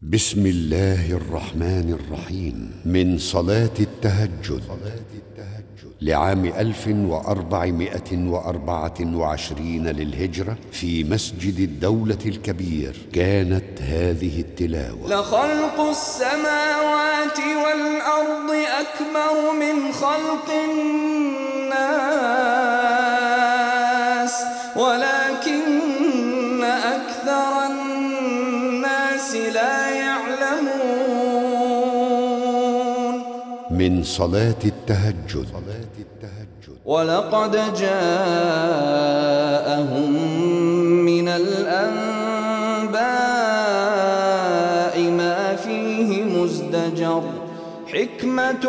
بسم الله الرحمن الرحيم. من صلاة التهجد لعام 1424 للهجرة في مسجد الدولة الكبير كانت هذه التلاوة: لخلق السماوات والأرض أكبر من خلق الناس ولكن أكثر الناس لا يعلمون. من صلاة التهجد. ولقد جاءهم من الأنباء ما فيه مزدجر، حكمة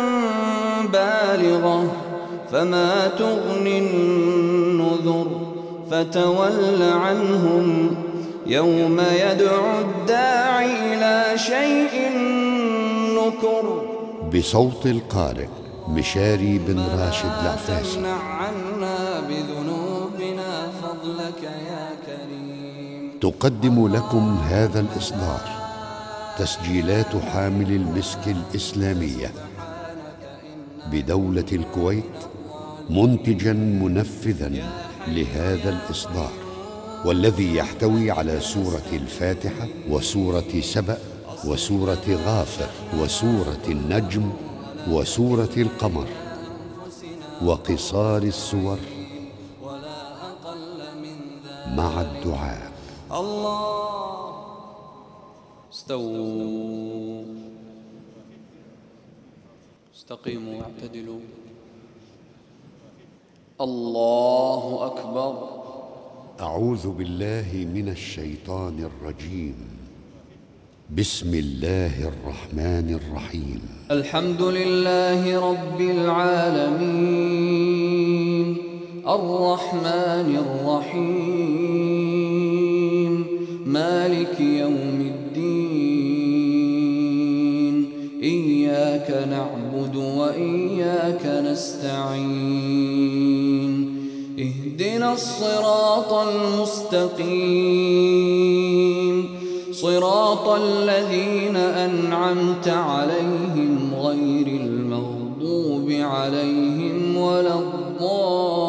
بالغة فما تغني النذر، فتول عنهم يوم يدعو الداعي إلى شيء نكر. بصوت القارئ مشاري بن راشد العفاسي. عنا بذنوبنا فضلك يا كريم. تقدم لكم هذا الإصدار تسجيلات حامل المسك الإسلامية بدولة الكويت، منتجا منفذا لهذا الإصدار، والذي يحتوي على سورة الفاتحة وسورة سبأ وسورة غافر وسورة النجم وسورة القمر وقصار السور مع الدعاء. الله. استووا، استقيموا واعتدلوا. الله أكبر. أعوذ بالله من الشيطان الرجيم. بسم الله الرحمن الرحيم. الحمد لله رب العالمين، الرحمن الرحيم، مالك يوم الدين، إياك نعبد وإياك نستعين، اهدنا الصراط المستقيم، صراط الذين أنعمت عليهم غير المغضوب عليهم ولا الضالين.